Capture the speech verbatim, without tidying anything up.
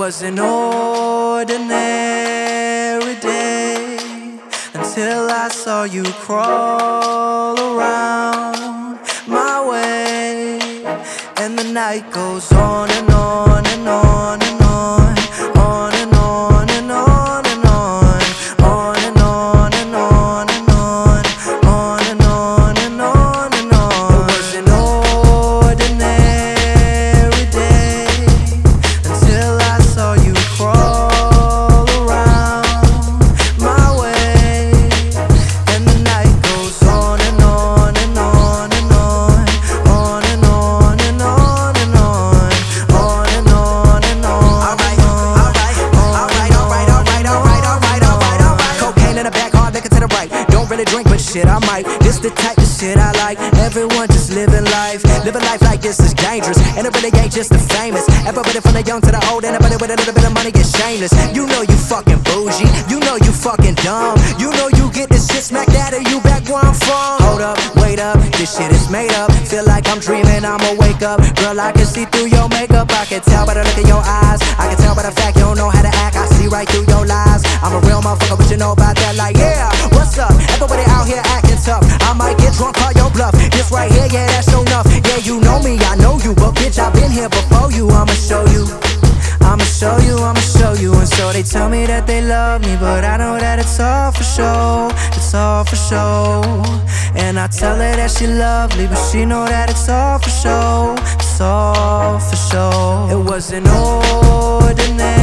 was an ordinary day until I saw you crawl around my way. And the night goes on and on and on and on, on and on and on and on, on and on and on and on, on and on and on and on. It was an ordinary day until I saw you crawl around my way. And the night goes on and on and on and on, on and on and on and on, on and on and on. Alright, alright, alright, alright, alright, alright, alright, alright, alright. Cocaine in the back, hard liquor to the right. Don't really drink, but shit, I might. This the type of shit I like. Everyone just living life. Living life like this is dangerous, and it really ain't just the famous. Everybody from the young to the old, anybody with a little bit of money gets shameless. You know you fucking bougie, you know you fucking dumb, you know you get this shit smacked out of you back where I'm from. Hold up, wait up, this shit is made up. Feel like I'm dreaming, I'ma wake up. Girl, I can see through your makeup, I can tell by the look in your eyes, I can tell by the fact you don't know how to act. I see right through your lies. I'm a real motherfucker, but you know about that. Like, yeah, what's up? Everybody out here acting tough. I might get drunk, call your bluff. This right here, yeah, that's no enough. Yeah, you know me, I know you, but bitch, I've been here before you. I'ma show you, I'ma show you, I'ma show you. And so they tell me that they love me, but I know that it's all for show, it's all for show. And I tell her that she lovely, but she know that it's all for show, it's all for show. It was an ordinary